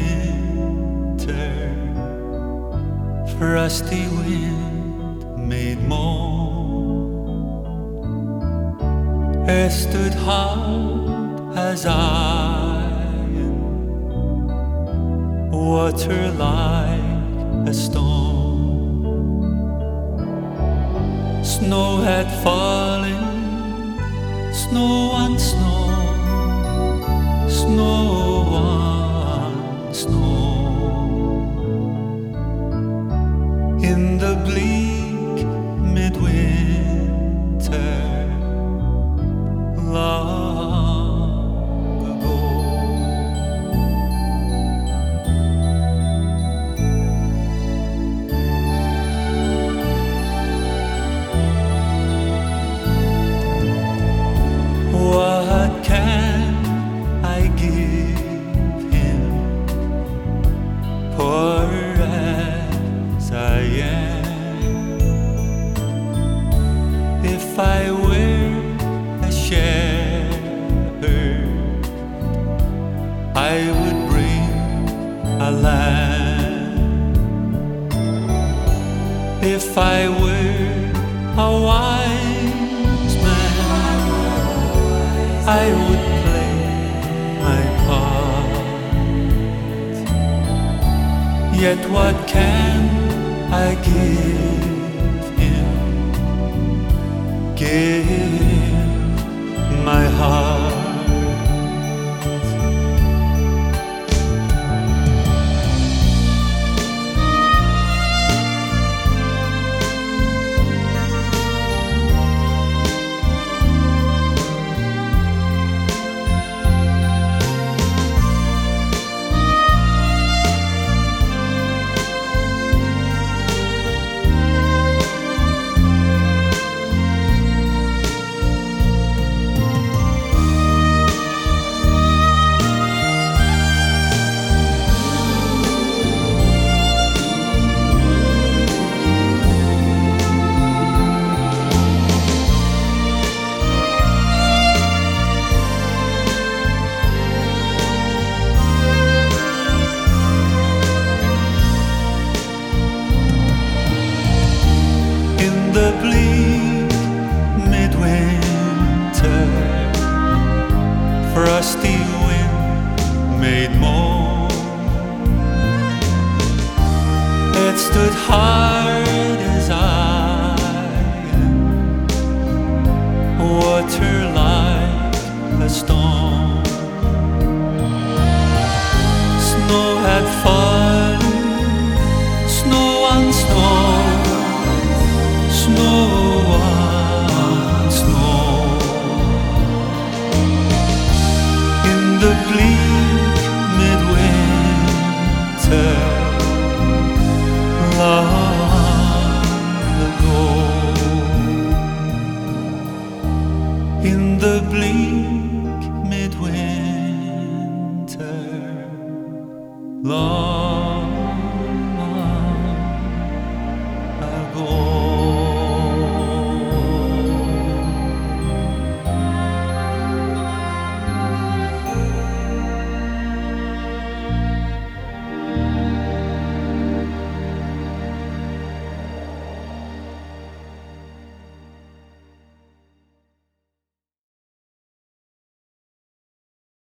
winter, frosty wind made moan. Earth stood hard as iron, water like a stone. Snow had fallen, snow on snow, snow on snow. In the bleak midwinter, long ago. What can I give him, poor as I am? If I were a shepherd, I would bring a lamb. If I were a wise man, I would play my part. Yet what can I give him? Give my heart. The bleak midwinter, frosty wind made moan. It stood hard as iron, water like a stone. Snow had fallen, snow on snow, snow on snow. In the bleak midwinter, long ago. In the bleak midwinter, long